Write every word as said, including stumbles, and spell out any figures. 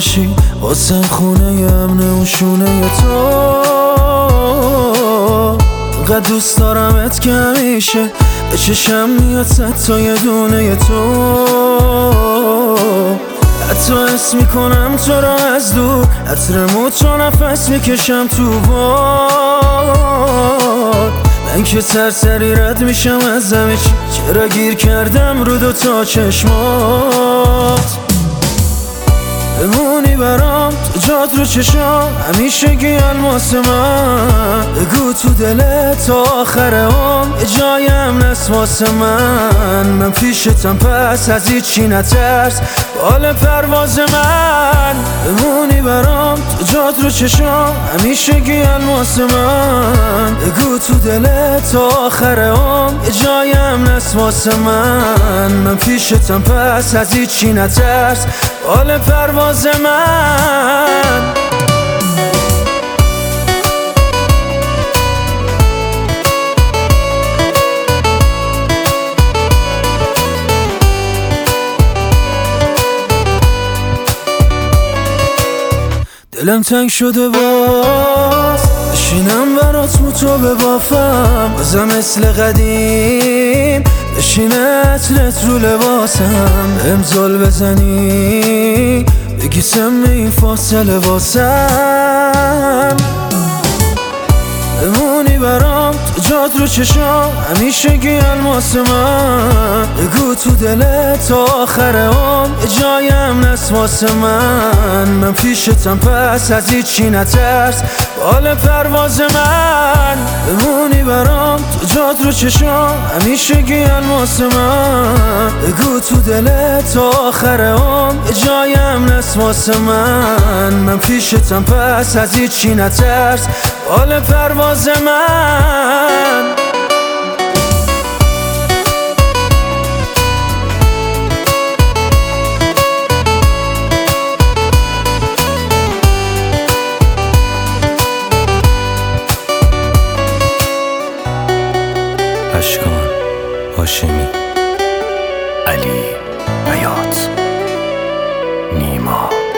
باشی واسه خونه امن و شونه تو. انقدر دوست دارمت که همیشه به چشم میاد صد تا یه دونه تو. حتی حس میکنم تو را از دور، عطر موت رو نفس میکشم تو باد. من که سرسری رد میشم از همه چی، چرا گیر کردم رو دو تا چشمات. بمونی برام تو جات رو چشام، همیشه گی الماس من. بگو تو دلت تا آخر عمر یه جایم نست واسه من. من پیشتم پس از هیچی نترس، بال پرواز من. بمونی برام تو جات رو چشام، همیشه گی الماس من. بگو تو دلت تا آخر عمر یه جایم نست واسه من. من پیشتم پس از هیچی نترس، بال پرواز من. دلم تنگ شده باز، بشینم برات موتو ببافم بازم مثل قدیم. بشینه عطرت رو لباسم، امزال بزنی بگی سم این فاصله واسم. بمونی برام تو جات رو چشام، همیشه گی الماس من. بگو تو دلت تا آخر عمر یه جایم نست واسه من. من پیشتم پس از هیچی نترس، بال پرواز من. بمونی برام تو جات رو چشام، همیشه گی الماس من. بگو تو دلت تا آخر عمر یه جایم نست واسه من. من پیشتم پس از هیچی نترس، بال پرواز من. اشکان هاشمی، علی حیات، نیما.